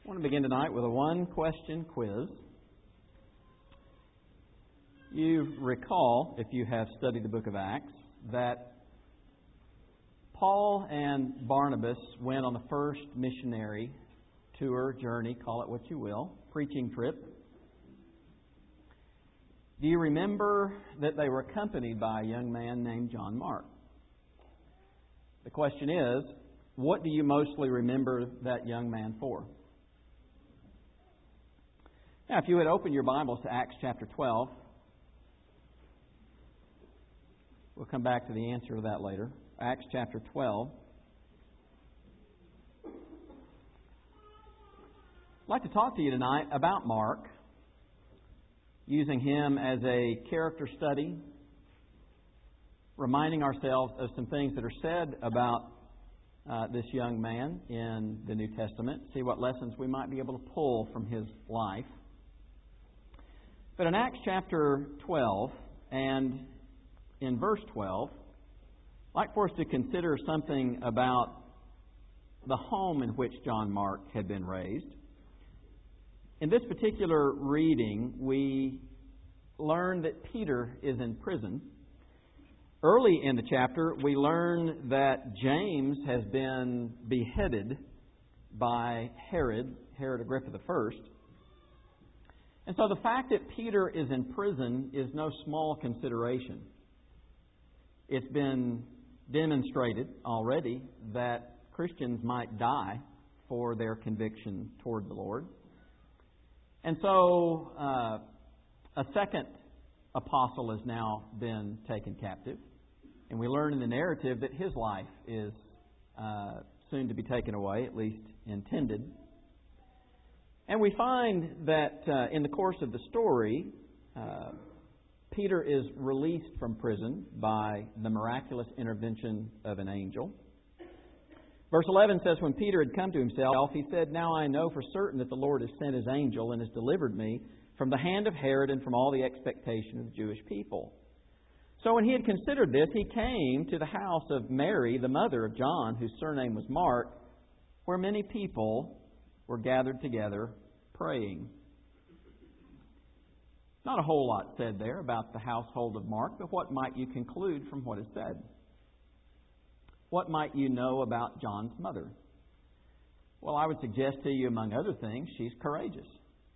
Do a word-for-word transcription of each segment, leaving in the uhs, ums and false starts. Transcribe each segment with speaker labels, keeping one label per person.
Speaker 1: I want to begin tonight with a one-question quiz. You recall, if you have studied the book of Acts, that Paul and Barnabas went on the first missionary tour, journey, call it what you will, preaching trip. Do you remember that they were accompanied by a young man named John Mark? The question is, what do you mostly remember that young man for? Now, if you would open your Bibles to Acts chapter twelve, we'll come back to the answer to that later. Acts chapter twelve. I'd like to talk to you tonight about Mark, using him as a character study, reminding ourselves of some things that are said about uh, this young man in the New Testament, see what lessons we might be able to pull from his life. But in Acts chapter twelve and in verse twelve, I'd like for us to consider something about the home in which John Mark had been raised. In this particular reading, we learn that Peter is in prison. Early in the chapter, we learn that James has been beheaded by Herod, Herod Agrippa the First. And so the fact that Peter is in prison is no small consideration. It's been demonstrated already that Christians might die for their conviction toward the Lord. And so uh, a second apostle has now been taken captive. And we learn in the narrative that his life is uh, soon to be taken away, at least intended. And we find that uh, in the course of the story, uh, Peter is released from prison by the miraculous intervention of an angel. Verse eleven says, when Peter had come to himself, he said, "Now I know for certain that the Lord has sent His angel and has delivered me from the hand of Herod and from all the expectation of the Jewish people." So when he had considered this, he came to the house of Mary, the mother of John, whose surname was Mark, where many people were gathered together praying. Not a whole lot said there about the household of Mark, but what might you conclude from what is said? What might you know about John's mother? Well, I would suggest to you, among other things, she's courageous.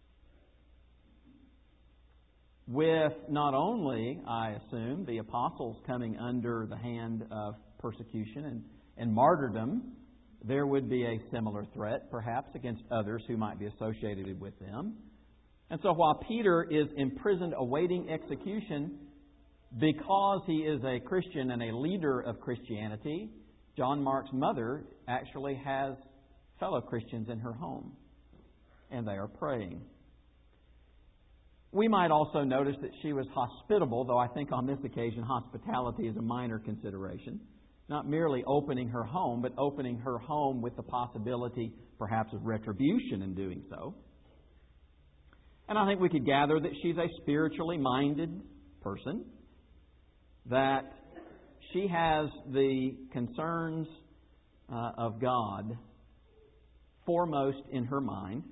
Speaker 1: With not only, I assume, the apostles coming under the hand of persecution and, and martyrdom, there would be a similar threat, perhaps, against others who might be associated with them. And so while Peter is imprisoned awaiting execution, because he is a Christian and a leader of Christianity, John Mark's mother actually has fellow Christians in her home, and they are praying. We might also notice that she was hospitable, though I think on this occasion hospitality is a minor consideration. Not merely opening her home, but opening her home with the possibility, perhaps, of retribution in doing so. And I think we could gather that she's a spiritually minded person, that she has the concerns uh, of God foremost in her mind.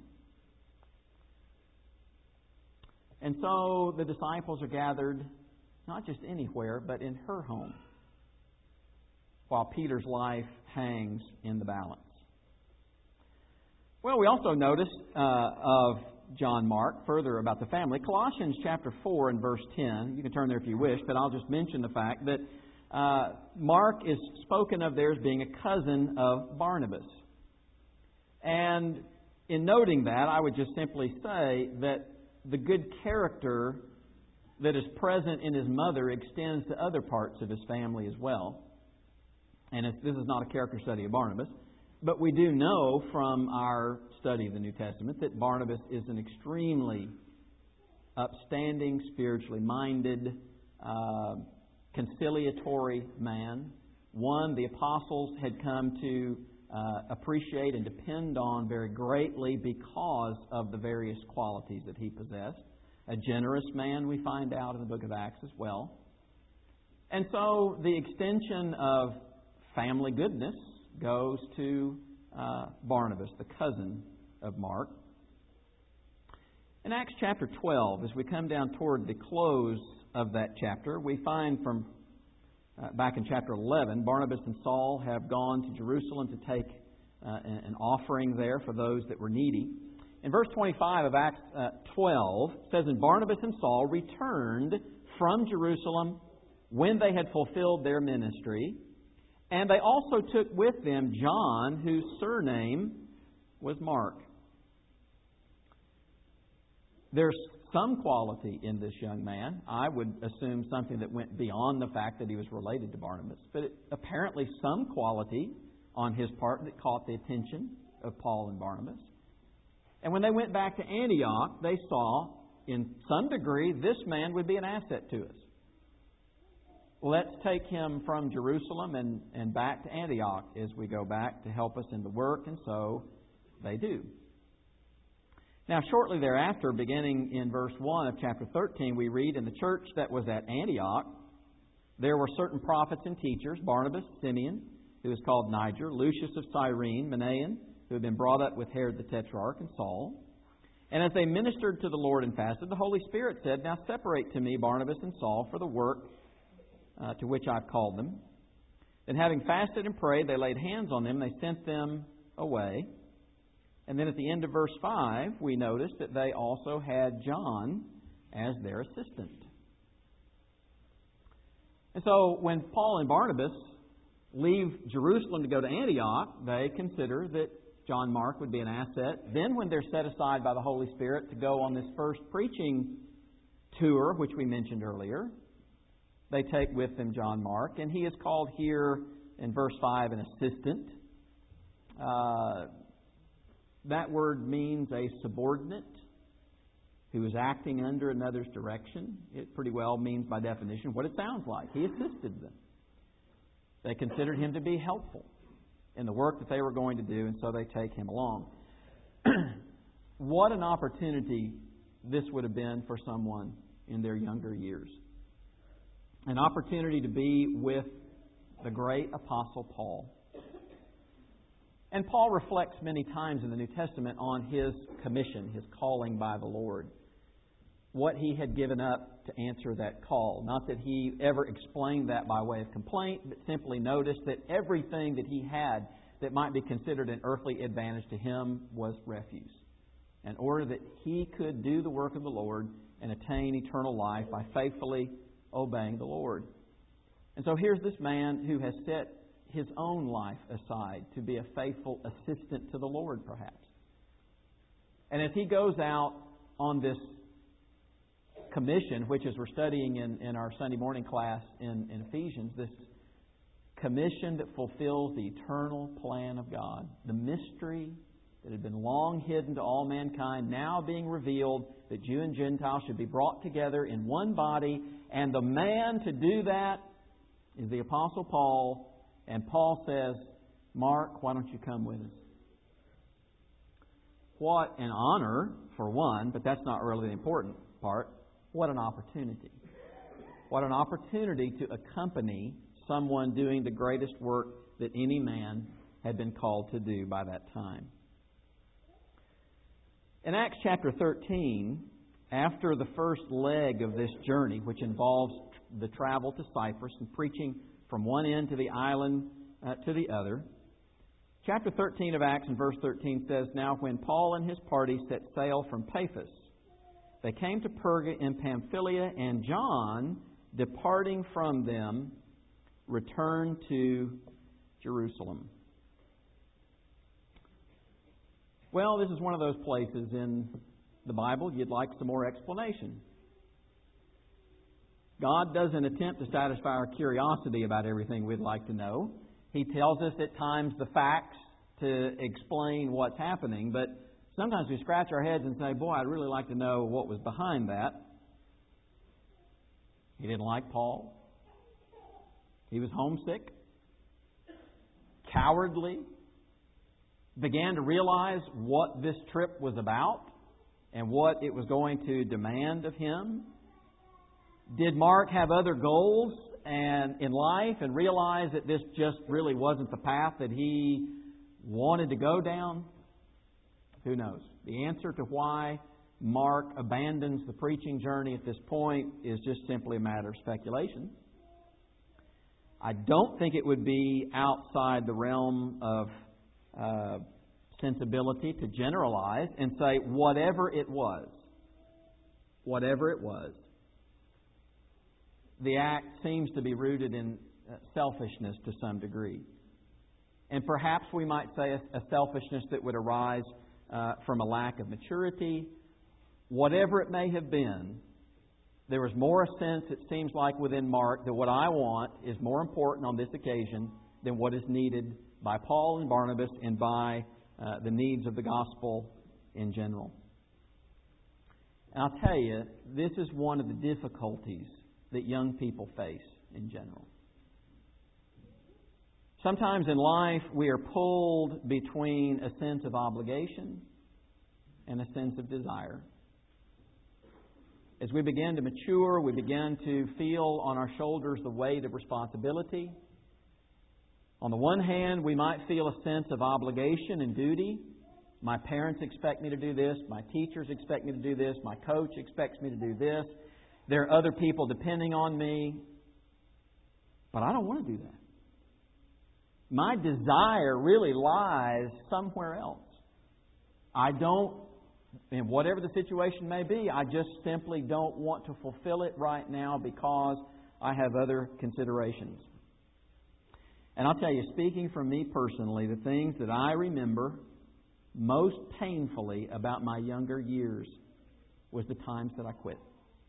Speaker 1: And so the disciples are gathered not just anywhere, but in her home, while Peter's life hangs in the balance. Well, we also notice uh, of John Mark, further about the family, Colossians chapter four and verse ten. You can turn there if you wish, but I'll just mention the fact that uh, Mark is spoken of there as being a cousin of Barnabas. And in noting that, I would just simply say that the good character that is present in his mother extends to other parts of his family as well. And it's, this is not a character study of Barnabas, but we do know from our study of the New Testament that Barnabas is an extremely upstanding, spiritually minded, uh, conciliatory man. One the apostles had come to uh, appreciate and depend on very greatly because of the various qualities that he possessed. A generous man, we find out in the book of Acts as well. And so the extension of family goodness goes to uh, Barnabas, the cousin of Mark. In Acts chapter twelve, as we come down toward the close of that chapter, we find from uh, back in chapter eleven, Barnabas and Saul have gone to Jerusalem to take uh, an offering there for those that were needy. In verse twenty-five of Acts uh, twelve, it says, "And Barnabas and Saul returned from Jerusalem when they had fulfilled their ministry, and they also took with them John, whose surname was Mark." There's some quality in this young man. I would assume something that went beyond the fact that he was related to Barnabas, but it, apparently some quality on his part that caught the attention of Paul and Barnabas. And when they went back to Antioch, they saw, in some degree, this man would be an asset to us. Let's take him from Jerusalem and, and back to Antioch as we go back to help us in the work, and so they do. Now, shortly thereafter, beginning in verse one of chapter thirteen, we read, "In the church that was at Antioch, there were certain prophets and teachers, Barnabas, Simeon, who was called Niger, Lucius of Cyrene, Manaen, who had been brought up with Herod the Tetrarch, and Saul. And as they ministered to the Lord and fasted, the Holy Spirit said, 'Now separate to me Barnabas and Saul for the work uh, to which I've called them.' Then having fasted and prayed, they laid hands on them, they sent them away." And then at the end of verse five, we notice that they also had John as their assistant. And so when Paul and Barnabas leave Jerusalem to go to Antioch, they consider that John Mark would be an asset. Then when they're set aside by the Holy Spirit to go on this first preaching tour, which we mentioned earlier, they take with them John Mark. And he is called here in verse five an assistant. Uh, that word means a subordinate who is acting under another's direction. It pretty well means by definition what it sounds like. He assisted them. They considered him to be helpful in the work that they were going to do, and so they take him along. What an opportunity this would have been for someone in their younger years. An opportunity to be with the great Apostle Paul. And Paul reflects many times in the New Testament on his commission, his calling by the Lord. What he had given up to answer that call. Not that he ever explained that by way of complaint, but simply noticed that everything that he had that might be considered an earthly advantage to him was refuse. In order that he could do the work of the Lord and attain eternal life by faithfully obeying the Lord. And so here's this man who has set his own life aside to be a faithful assistant to the Lord, perhaps. And as he goes out on this commission, which as we're studying in, in our Sunday morning class in, in Ephesians, this commission that fulfills the eternal plan of God, the mystery that had been long hidden to all mankind, now being revealed, that Jew and Gentile should be brought together in one body, and the man to do that is the Apostle Paul. And Paul says, "Mark, why don't you come with us?" What an honor, for one, but that's not really the important part. What an opportunity. What an opportunity to accompany someone doing the greatest work that any man had been called to do by that time. In Acts chapter thirteen, after the first leg of this journey, which involves the travel to Cyprus and preaching from one end to the island uh, to the other, chapter thirteen of Acts and verse thirteen says, "Now when Paul and his party set sail from Paphos, they came to Perga in Pamphylia, and John, departing from them, returned to Jerusalem." Well, this is one of those places in the Bible you'd like some more explanation. God doesn't attempt to satisfy our curiosity about everything we'd like to know. He tells us at times the facts to explain what's happening, but sometimes we scratch our heads and say, boy, I'd really like to know what was behind that. He didn't like Paul. He was homesick, cowardly, began to realize what this trip was about and what it was going to demand of him. Did Mark have other goals and in life and realize that this just really wasn't the path that he wanted to go down? Who knows? The answer to why Mark abandons the preaching journey at this point is just simply a matter of speculation. I don't think it would be outside the realm of uh, sensibility to generalize and say whatever it was, whatever it was, the act seems to be rooted in selfishness to some degree. And perhaps we might say a, a selfishness that would arise uh, from a lack of maturity. Whatever it may have been, there was more a sense, it seems like, within Mark that what I want is more important on this occasion than what is needed by Paul and Barnabas and by uh, the needs of the gospel in general. And I'll tell you, this is one of the difficulties that young people face in general. Sometimes in life we are pulled between a sense of obligation and a sense of desire. As we begin to mature, we begin to feel on our shoulders the weight of responsibility. On the one hand, we might feel a sense of obligation and duty. My parents expect me to do this. My teachers expect me to do this. My coach expects me to do this. There are other people depending on me. But I don't want to do that. My desire really lies somewhere else. I don't, and whatever the situation may be, I just simply don't want to fulfill it right now because I have other considerations. And I'll tell you, speaking from me personally, the things that I remember most painfully about my younger years was the times that I quit.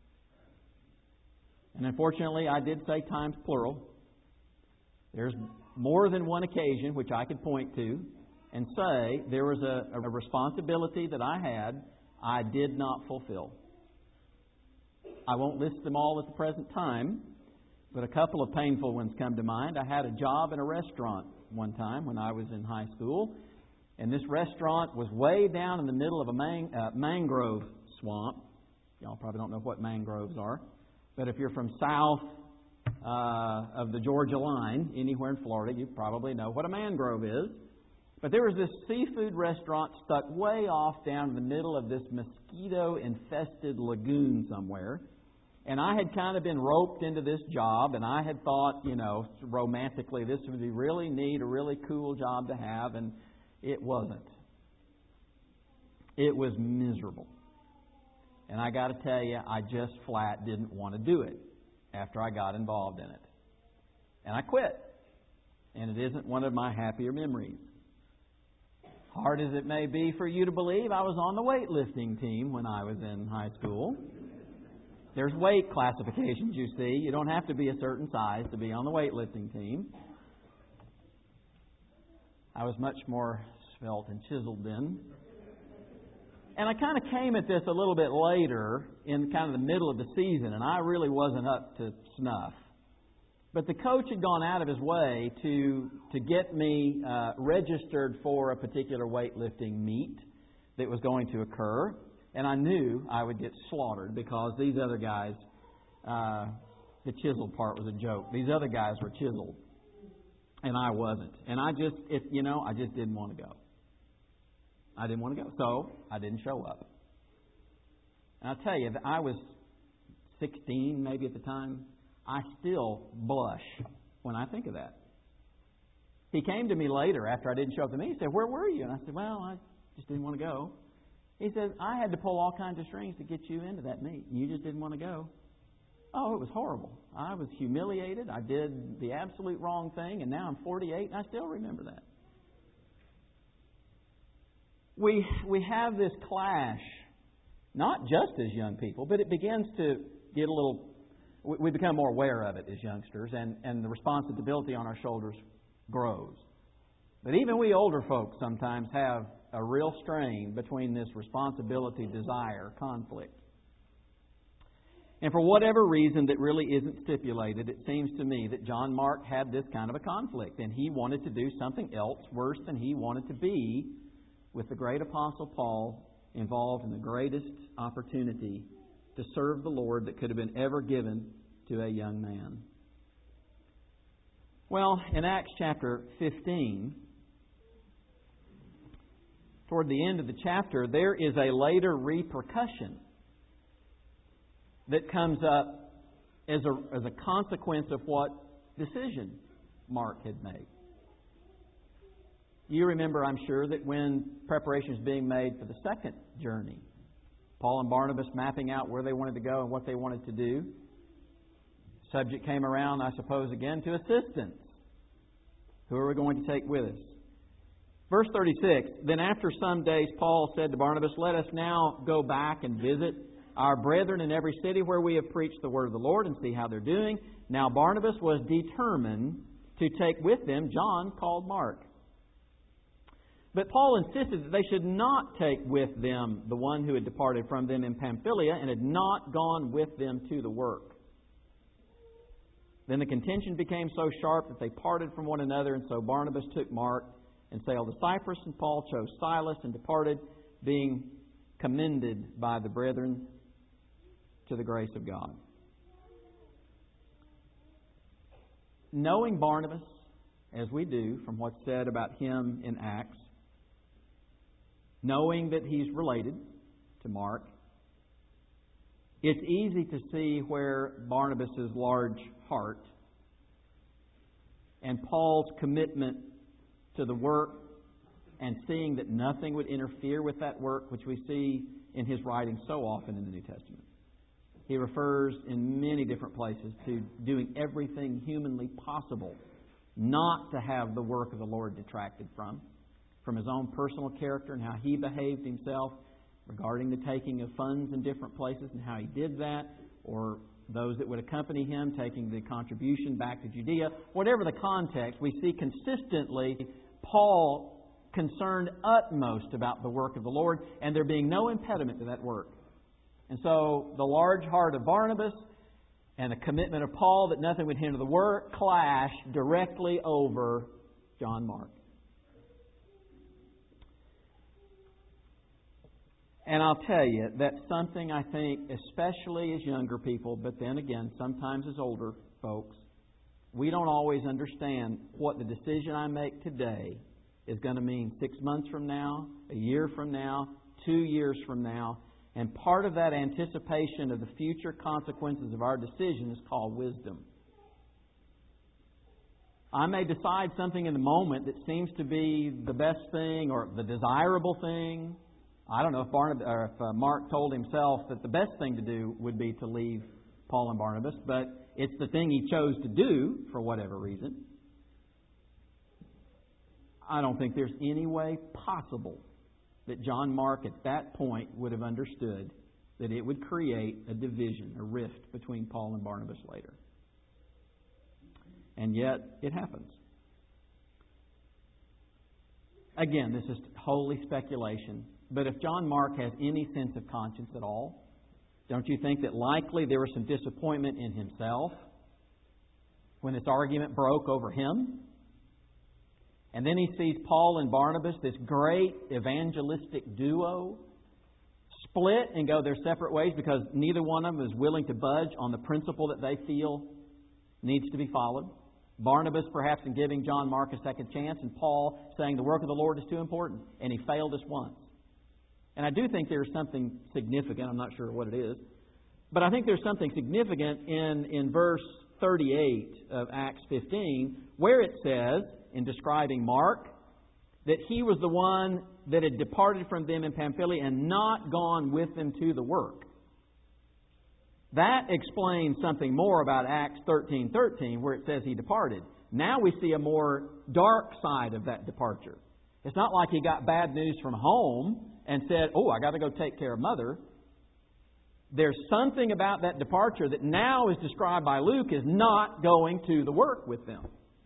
Speaker 1: And unfortunately, I did say times plural. There's more than one occasion which I could point to and say there was a, a responsibility that I had I did not fulfill. I won't list them all at the present time, but a couple of painful ones come to mind. I had a job in a restaurant one time when I was in high school, and this restaurant was way down in the middle of a man, uh, mangrove swamp. Y'all probably don't know what mangroves are, but if you're from south uh, of the Georgia line, anywhere in Florida, you probably know what a mangrove is. But there was this seafood restaurant stuck way off down in the middle of this mosquito-infested lagoon somewhere. And I had kind of been roped into this job, and I had thought, you know, romantically, this would be really neat, a really cool job to have, and it wasn't. It was miserable. And I got to tell you, I just flat didn't want to do it after I got involved in it. And I quit. And it isn't one of my happier memories. Hard as it may be for you to believe, I was on the weightlifting team when I was in high school. There's weight classifications, you see. You don't have to be a certain size to be on the weightlifting team. I was much more svelte and chiseled then. And I kind of came at this a little bit later in kind of the middle of the season, and I really wasn't up to snuff. But the coach had gone out of his way to to get me uh, registered for a particular weightlifting meet that was going to occur. And I knew I would get slaughtered because these other guys, uh, the chiseled part was a joke. These other guys were chiseled, and I wasn't. And I just, it, you know, I just didn't want to go. I didn't want to go, so I didn't show up. And I'll tell you, I was sixteen maybe at the time. I still blush when I think of that. He came to me later after I didn't show up to me. He said, "Where were you?" And I said, "Well, I just didn't want to go." He said, "I had to pull all kinds of strings to get you into that meet. You just didn't want to go." Oh, it was horrible. I was humiliated. I did the absolute wrong thing, and now I'm forty-eight, and I still remember that. We we have this clash, not just as young people, but it begins to get a little... We become more aware of it as youngsters, and, and the responsibility on our shoulders grows. But even we older folks sometimes have a real strain between this responsibility, desire, conflict. And for whatever reason that really isn't stipulated, it seems to me that John Mark had this kind of a conflict, and he wanted to do something else worse than he wanted to be with the great Apostle Paul involved in the greatest opportunity to serve the Lord that could have been ever given to a young man. Well, in Acts chapter fifteen, toward the end of the chapter, there is a later repercussion that comes up as a, as a consequence of what decision Mark had made. You remember, I'm sure, that when preparation was being made for the second journey, Paul and Barnabas mapping out where they wanted to go and what they wanted to do, subject came around, I suppose, again to assistance. Who are we going to take with us? Verse thirty-six, then after some days Paul said to Barnabas, let us now go back and visit our brethren in every city where we have preached the word of the Lord and see how they're doing. Now Barnabas was determined to take with them John called Mark. But Paul insisted that they should not take with them the one who had departed from them in Pamphylia and had not gone with them to the work. Then the contention became so sharp that they parted from one another, and so Barnabas took Mark and sailed to Cyprus, and Paul chose Silas and departed, being commended by the brethren to the grace of God. Knowing Barnabas, as we do from what's said about him in Acts, knowing that he's related to Mark, it's easy to see where Barnabas' large heart and Paul's commitment to the work and seeing that nothing would interfere with that work, which we see in his writing so often in the New Testament. He refers in many different places to doing everything humanly possible not to have the work of the Lord detracted from, from his own personal character and how he behaved himself regarding the taking of funds in different places and how he did that, or those that would accompany him taking the contribution back to Judea. Whatever the context, we see consistently Paul concerned utmost about the work of the Lord and there being no impediment to that work. And so the large heart of Barnabas and the commitment of Paul that nothing would hinder the work clash directly over John Mark. And I'll tell you, that's something I think, especially as younger people, but then again, sometimes as older folks, we don't always understand what the decision I make today is going to mean six months from now, a year from now, two years from now. And part of that anticipation of the future consequences of our decision is called wisdom. I may decide something in the moment that seems to be the best thing or the desirable thing. I don't know if, Barnabas, or if uh, Mark told himself that the best thing to do would be to leave Paul and Barnabas, but it's the thing he chose to do for whatever reason. I don't think there's any way possible that John Mark at that point would have understood that it would create a division, a rift between Paul and Barnabas later. And yet, it happens. Again, this is wholly speculation. But if John Mark has any sense of conscience at all, don't you think that likely there was some disappointment in himself when this argument broke over him? And then he sees Paul and Barnabas, this great evangelistic duo, split and go their separate ways because neither one of them is willing to budge on the principle that they feel needs to be followed. Barnabas perhaps in giving John Mark a second chance, and Paul saying the work of the Lord is too important, and he failed us once. And I do think there's something significant. I'm not sure what it is. But I think there's something significant in, in verse thirty-eight of Acts fifteen, where it says, in describing Mark, that he was the one that had departed from them in Pamphylia and not gone with them to the work. That explains something more about Acts thirteen thirteen, where it says he departed. Now we see a more dark side of that departure. It's not like he got bad news from home and said, oh, I got to go take care of Mother. There's something about that departure that now is described by Luke as not going to the work with them.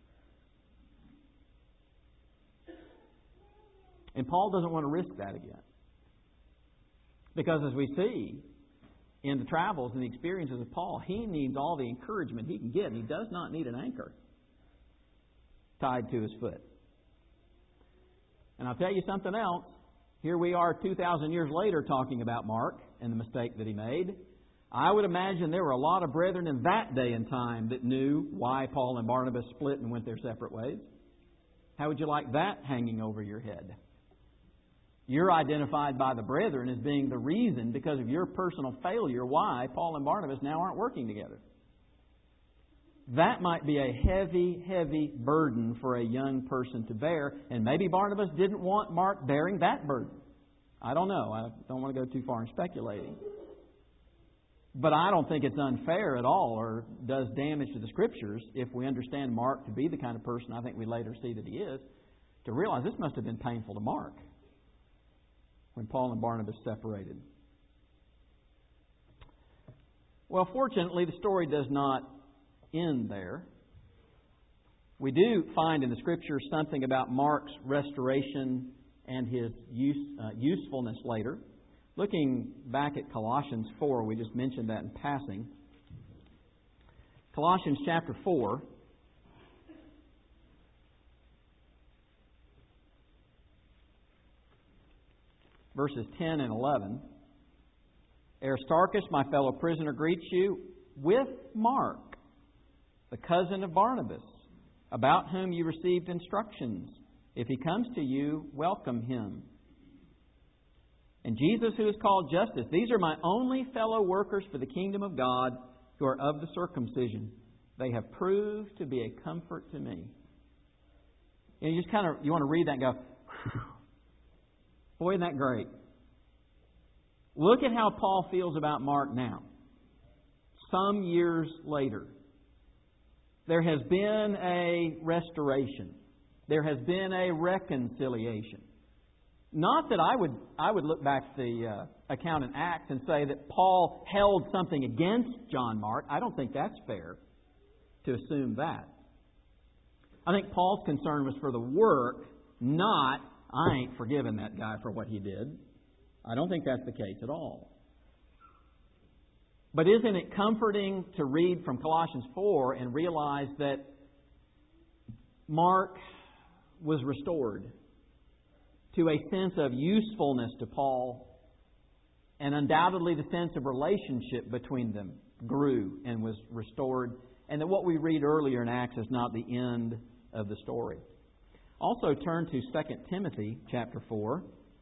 Speaker 1: And Paul doesn't want to risk that again. Because as we see in the travels and the experiences of Paul, he needs all the encouragement he can get. He does not need an anchor tied to his foot. And I'll tell you something else. Here we are two thousand years later talking about Mark and the mistake that he made. I would imagine there were a lot of brethren in that day and time that knew why Paul and Barnabas split and went their separate ways. How would you like that hanging over your head? You're identified by the brethren as being the reason, because of your personal failure, why Paul and Barnabas now aren't working together. That might be a heavy, heavy burden for a young person to bear, and maybe Barnabas didn't want Mark bearing that burden. I don't know. I don't want to go too far in speculating. But I don't think it's unfair at all or does damage to the Scriptures if we understand Mark to be the kind of person I think we later see that he is, to realize this must have been painful to Mark when Paul and Barnabas separated. Well, fortunately, the story does not end there. We do find in the Scriptures something about Mark's restoration and his use, uh, usefulness later. Looking back at Colossians four, we just mentioned that in passing. Colossians chapter four. Verses ten and eleven. Aristarchus, my fellow prisoner, greets you with Mark, the cousin of Barnabas, about whom you received instructions. If he comes to you, welcome him. And Jesus, who is called Justus, these are my only fellow workers for the kingdom of God, who are of the circumcision. They have proved to be a comfort to me. And you just kind of, you want to read that and go, boy, isn't that great. Look at how Paul feels about Mark now. Some years later. There has been a restoration. There has been a reconciliation. Not that I would I would look back at the uh, account in Acts and say that Paul held something against John Mark. I don't think that's fair to assume that. I think Paul's concern was for the work, not, I ain't forgiven that guy for what he did. I don't think that's the case at all. But isn't it comforting to read from Colossians four and realize that Mark was restored to a sense of usefulness to Paul, and undoubtedly the sense of relationship between them grew and was restored, and that what we read earlier in Acts is not the end of the story. Also turn to Second Timothy chapter four.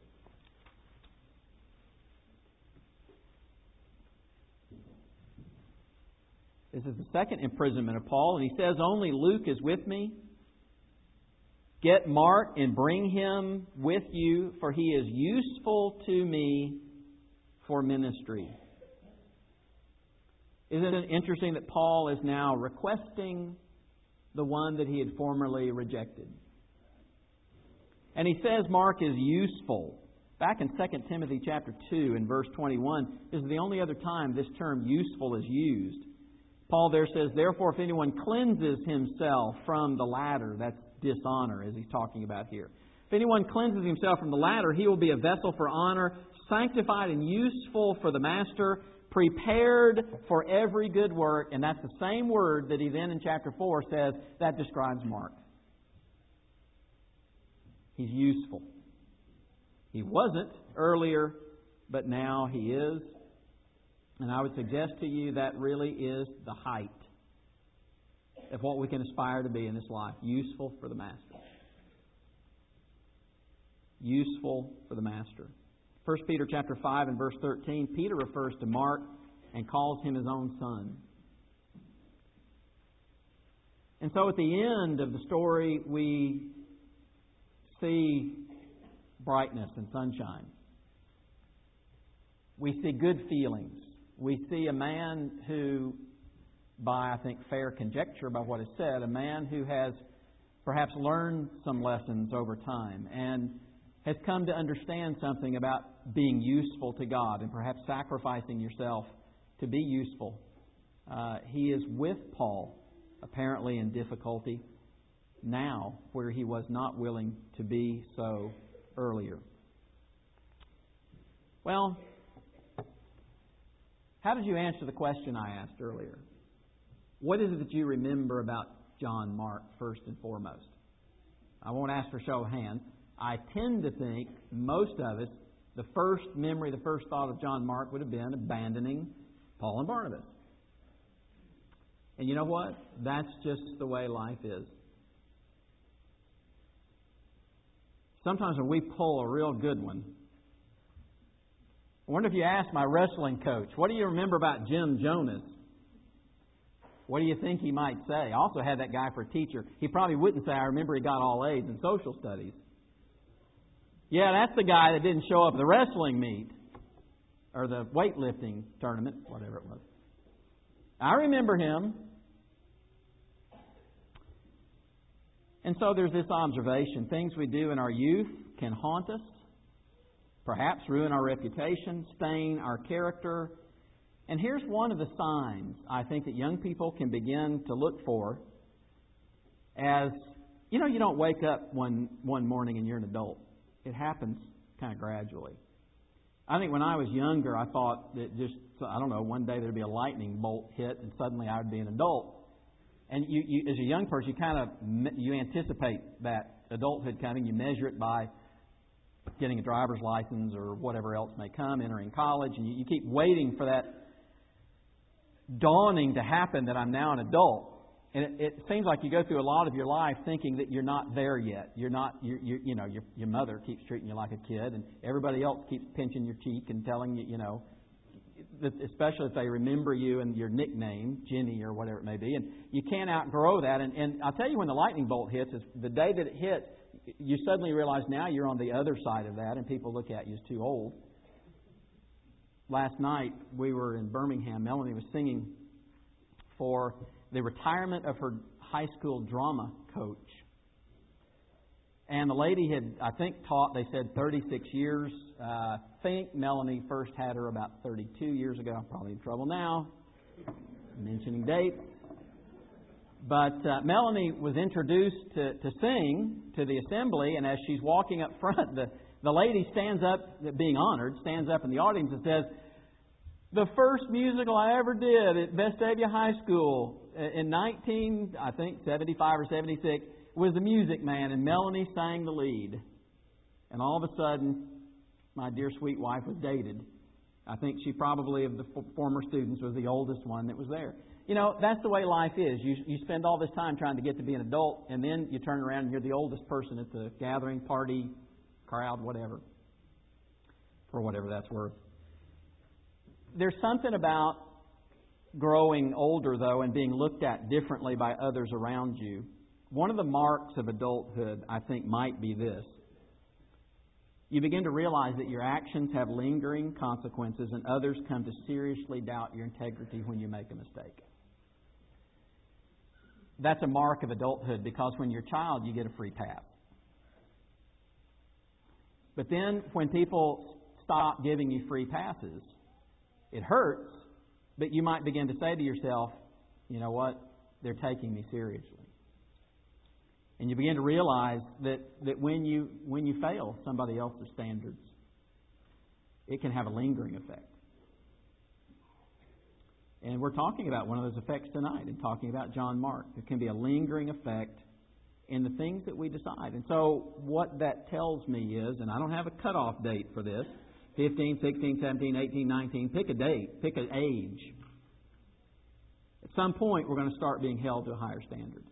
Speaker 1: This is the second imprisonment of Paul, and he says, only Luke is with me. Get Mark and bring him with you, for he is useful to me for ministry. Isn't it interesting that Paul is now requesting the one that he had formerly rejected? And he says Mark is useful. Back in Second Timothy chapter two and verse twenty-one, this is the only other time this term useful is used. Paul there says, therefore, if anyone cleanses himself from the latter, that's dishonor, as he's talking about here. If anyone cleanses himself from the latter, he will be a vessel for honor, sanctified and useful for the master, prepared for every good work. And that's the same word that he then in chapter four says that describes Mark. He's useful. He wasn't earlier, but now he is. And I would suggest to you that really is the height of what we can aspire to be in this life. Useful for the Master. Useful for the Master. First Peter chapter five and verse thirteen, Peter refers to Mark and calls him his own son. And so at the end of the story, we see brightness and sunshine. We see good feelings. We see a man who, by, I think, fair conjecture by what is said, a man who has perhaps learned some lessons over time and has come to understand something about being useful to God and perhaps sacrificing yourself to be useful. Uh, he is with Paul, apparently in difficulty now, where he was not willing to be so earlier. Well, how did you answer the question I asked earlier? What is it that you remember about John Mark first and foremost? I won't ask for show of hands. I tend to think most of us, the first memory, the first thought of John Mark would have been abandoning Paul and Barnabas. And you know what? That's just the way life is. sometimes when we pull a real good one, I wonder if you ask my wrestling coach, what do you remember about Jim Jonas? What do you think he might say? I also had that guy for a teacher. He probably wouldn't say, I remember he got all A's in social studies. Yeah, that's the guy that didn't show up at the wrestling meet or the weightlifting tournament, whatever it was. I remember him. And so there's this observation. Things we do in our youth can haunt us, perhaps ruin our reputation, stain our character. And here's one of the signs I think that young people can begin to look for as, you know, you don't wake up one, one morning and you're an adult. It happens kind of gradually. I think when I was younger, I thought that just, I don't know, one day there'd be a lightning bolt hit and suddenly I would be an adult. And you, you, as a young person, you kind of you anticipate that adulthood coming. You measure it by getting a driver's license or whatever else may come, entering college, and you, you keep waiting for that dawning to happen that I'm now an adult. And it, it seems like you go through a lot of your life thinking that you're not there yet. You're not, you you you know, your your mother keeps treating you like a kid, and everybody else keeps pinching your cheek and telling you, you know, especially if they remember you and your nickname, Jenny or whatever it may be. And you can't outgrow that. And, and I'll tell you when the lightning bolt hits, is the day that it hits, you suddenly realize now you're on the other side of that and people look at you as too old. Last night we were in Birmingham. Melanie was singing for the retirement of her high school drama coach. And the lady had, I think, taught, they said, thirty-six years. Uh, I think Melanie first had her about thirty-two years ago. I'm probably in trouble now, mentioning dates. But uh, Melanie was introduced to, to sing to the assembly, and as she's walking up front, the, the lady stands up, being honored, stands up in the audience and says, the first musical I ever did at Vestavia High School in nineteen, I think, seventy-five or seventy-six, was The Music Man, and Melanie sang the lead. And all of a sudden, my dear sweet wife was dated. I think she probably, of the f- former students, was the oldest one that was there. You know, that's the way life is. You you spend all this time trying to get to be an adult, and then you turn around and you're the oldest person at the gathering, party, crowd, whatever, for whatever that's worth. There's something about growing older, though, and being looked at differently by others around you. One of the marks of adulthood, I think, might be this. You begin to realize that your actions have lingering consequences, and others come to seriously doubt your integrity when you make a mistake. That's a mark of adulthood, because when you're a child, you get a free pass. But then when people stop giving you free passes, it hurts, but you might begin to say to yourself, you know what, they're taking me seriously. And you begin to realize that, that when you when you fail somebody else's standards, it can have a lingering effect. And we're talking about one of those effects tonight, and talking about John Mark. There can be a lingering effect in the things that we decide. And so what that tells me is, and I don't have a cutoff date for this, fifteen, sixteen, seventeen, eighteen, nineteen, pick a date, pick an age. At some point, we're going to start being held to a higher standard.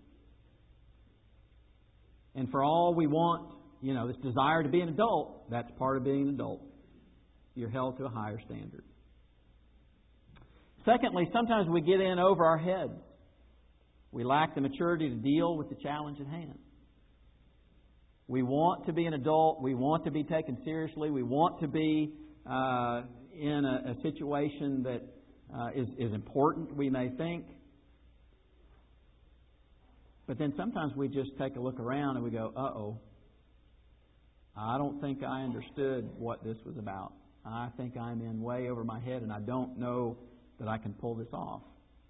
Speaker 1: And for all we want, you know, this desire to be an adult, that's part of being an adult. You're held to a higher standard. Secondly, sometimes we get in over our heads. We lack the maturity to deal with the challenge at hand. We want to be an adult. We want to be taken seriously. We want to be uh, in a, a situation that uh, is, is important, we may think. But then sometimes we just take a look around and we go, uh-oh, I don't think I understood what this was about. I think I'm in way over my head, and I don't know that I can pull this off.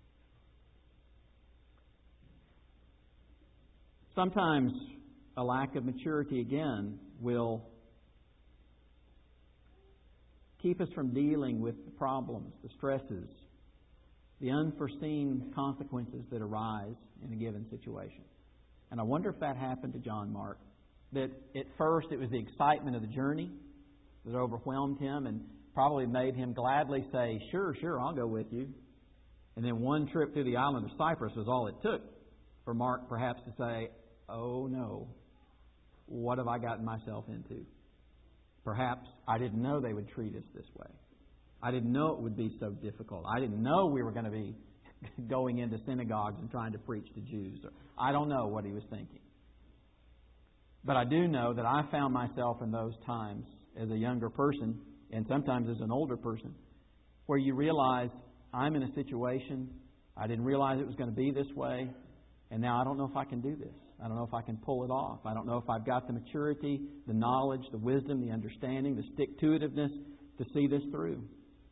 Speaker 1: Sometimes a lack of maturity, again, will keep us from dealing with the problems, the stresses, the unforeseen consequences that arise in a given situation. And I wonder if that happened to John Mark. That at first it was the excitement of the journey that overwhelmed him and probably made him gladly say, sure, sure, I'll go with you. And then one trip through the island of Cyprus was all it took for Mark perhaps to say, oh no, what have I gotten myself into? Perhaps I didn't know they would treat us this way. I didn't know it would be so difficult. I didn't know we were going to be going into synagogues and trying to preach to Jews. I don't know what he was thinking. But I do know that I found myself in those times as a younger person, and sometimes as an older person, where you realize I'm in a situation, I didn't realize it was going to be this way, and now I don't know if I can do this. I don't know if I can pull it off. I don't know if I've got the maturity, the knowledge, the wisdom, the understanding, the stick-to-itiveness to see this through.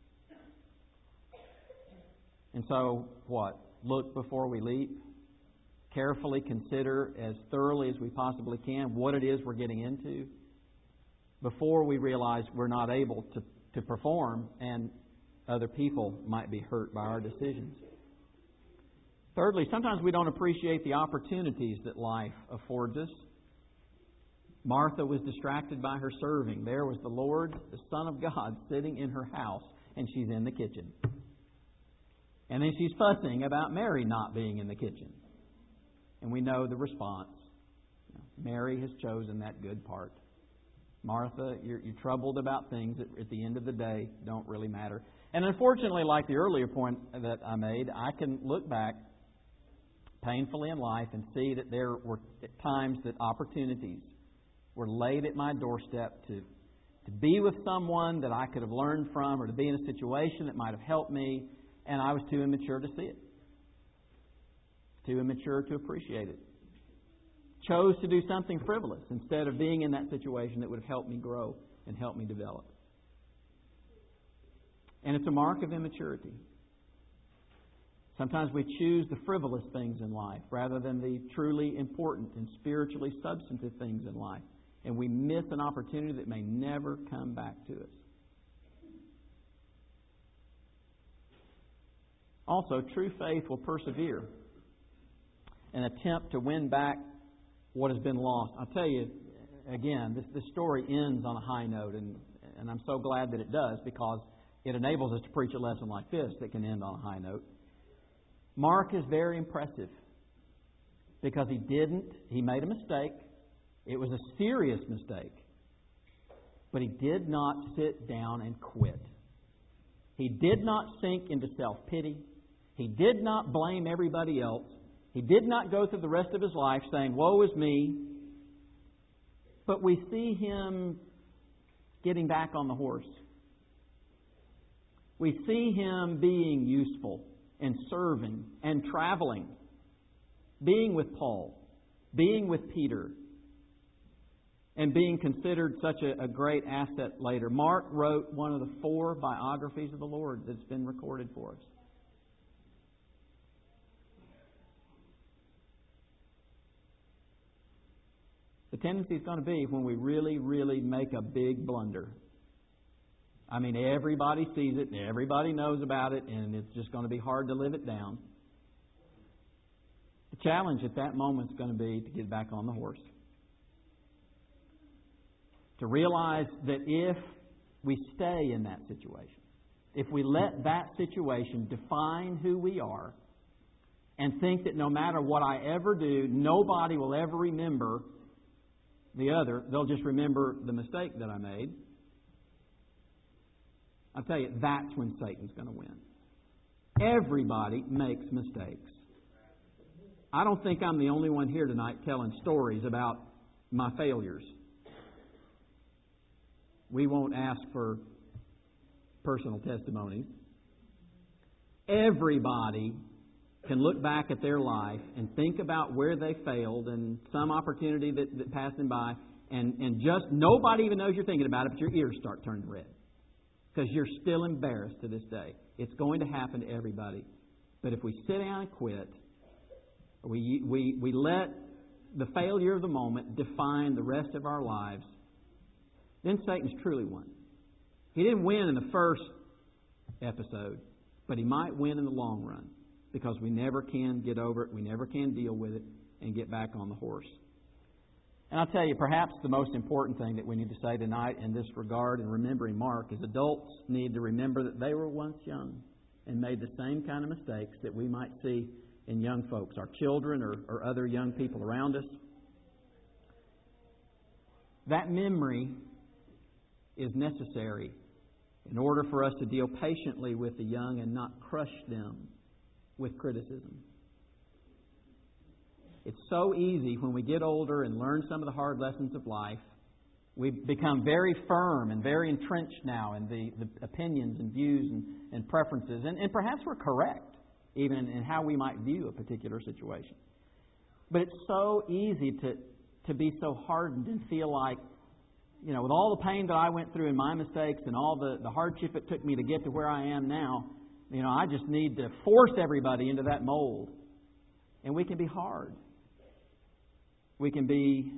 Speaker 1: And so, what? Look before we leap. Carefully consider as thoroughly as we possibly can what it is we're getting into before we realize we're not able to, to perform and other people might be hurt by our decisions. Thirdly, sometimes we don't appreciate the opportunities that life affords us. Martha was distracted by her serving. There was the Lord, the Son of God, sitting in her house, and she's in the kitchen. And then she's fussing about Mary not being in the kitchen. And we know the response. Mary has chosen that good part. Martha, you're, you're troubled about things that at the end of the day don't really matter. And unfortunately, like the earlier point that I made, I can look back painfully in life and see that there were times that opportunities were laid at my doorstep to, to be with someone that I could have learned from or to be in a situation that might have helped me, and I was too immature to see it. Too immature to appreciate it. Chose to do something frivolous instead of being in that situation that would have helped me grow and helped me develop. And it's a mark of immaturity. Sometimes we choose the frivolous things in life rather than the truly important and spiritually substantive things in life. And we miss an opportunity that may never come back to us. Also, true faith will persevere and attempt to win back what has been lost. I'll tell you, again, this, this story ends on a high note, and, and I'm so glad that it does because it enables us to preach a lesson like this that can end on a high note. Mark is very impressive because he didn't, he made a mistake. It was a serious mistake. But he did not sit down and quit. He did not sink into self-pity. He did not blame everybody else. He did not go through the rest of his life saying, woe is me. But we see him getting back on the horse. We see him being useful and serving and traveling, being with Paul, being with Peter, and being considered such a, a great asset later. Mark wrote one of the four biographies of the Lord that's been recorded for us. The tendency is going to be when we really, really make a big blunder. I mean, everybody sees it and everybody knows about it, and it's just going to be hard to live it down. The challenge at that moment is going to be to get back on the horse. To realize that if we stay in that situation, if we let that situation define who we are, and think that no matter what I ever do, nobody will ever remember the other, they'll just remember the mistake that I made, I'll tell you, that's when Satan's going to win. Everybody makes mistakes. I don't think I'm the only one here tonight telling stories about my failures. We won't ask for personal testimonies. Everybody can look back at their life and think about where they failed and some opportunity that, that passed them by, and, and just nobody even knows you're thinking about it, but your ears start turning red. Because you're still embarrassed to this day. It's going to happen to everybody. But if we sit down and quit, we, we, we let the failure of the moment define the rest of our lives, then Satan's truly won. He didn't win in the first episode, but he might win in the long run because we never can get over it, we never can deal with it and get back on the horse. And I'll tell you, perhaps the most important thing that we need to say tonight in this regard in remembering Mark is adults need to remember that they were once young and made the same kind of mistakes that we might see in young folks, our children or, or other young people around us. That memory is necessary in order for us to deal patiently with the young and not crush them with criticism. It's so easy when we get older and learn some of the hard lessons of life. We become very firm and very entrenched now in the, the opinions and views and, and preferences. And, and perhaps we're correct even in, in how we might view a particular situation. But it's so easy to, to be so hardened and feel like, you know, with all the pain that I went through and my mistakes and all the, the hardship it took me to get to where I am now, you know, I just need to force everybody into that mold. And we can be hard. We can be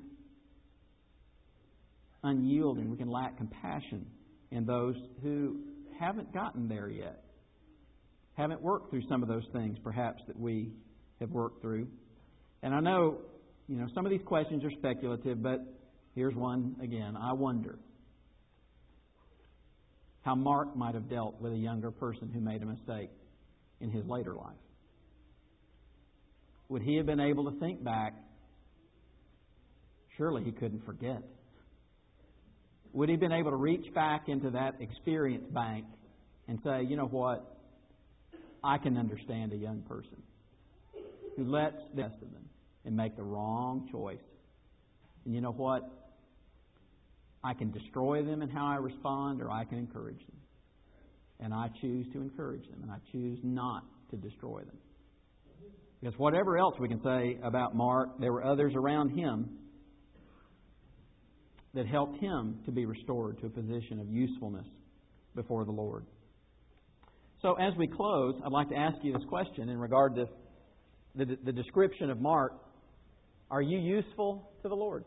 Speaker 1: unyielding. We can lack compassion in those who haven't gotten there yet. Haven't worked through some of those things, perhaps, that we have worked through. And I know, you know, some of these questions are speculative, but here's one again. I wonder how Mark might have dealt with a younger person who made a mistake in his later life. Would he have been able to think back? Surely he couldn't forget. Would he have been able to reach back into that experience bank and say, you know what, I can understand a young person who lets the rest of them and make the wrong choice. And you know what? I can destroy them in how I respond, or I can encourage them. And I choose to encourage them, and I choose not to destroy them. Because whatever else we can say about Mark, there were others around him that helped him to be restored to a position of usefulness before the Lord. So as we close, I'd like to ask you this question in regard to the, the description of Mark. Are you useful to the Lord?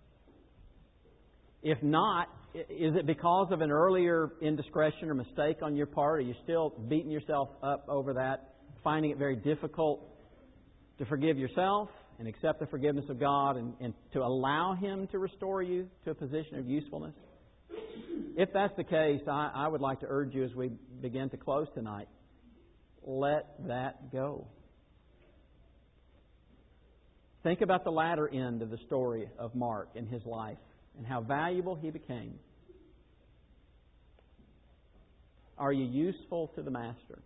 Speaker 1: If not, is it because of an earlier indiscretion or mistake on your part? Are you still beating yourself up over that, finding it very difficult to forgive yourself and accept the forgiveness of God and, and to allow Him to restore you to a position of usefulness? If that's the case, I, I would like to urge you as we begin to close tonight, let that go. Think about the latter end of the story of Mark and his life and how valuable he became. Are you useful to the Master?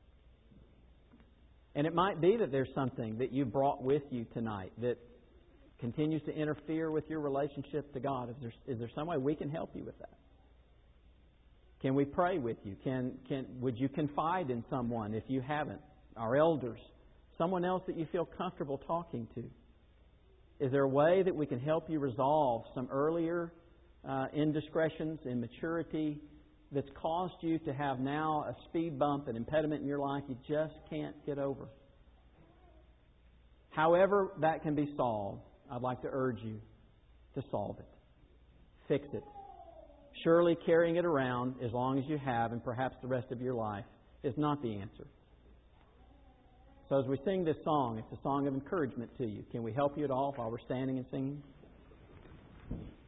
Speaker 1: And it might be that there's something that you brought with you tonight that continues to interfere with your relationship to God. Is there, is there some way we can help you with that? Can we pray with you? Can, can, would you confide in someone if you haven't? Our elders, someone else that you feel comfortable talking to. Is there a way that we can help you resolve some earlier uh, indiscretions, immaturity that's caused you to have now a speed bump, an impediment in your life you just can't get over? However that can be solved, I'd like to urge you to solve it. Fix it. Surely carrying it around as long as you have and perhaps the rest of your life is not the answer. So as we sing this song, it's a song of encouragement to you. Can we help you at all while we're standing and singing?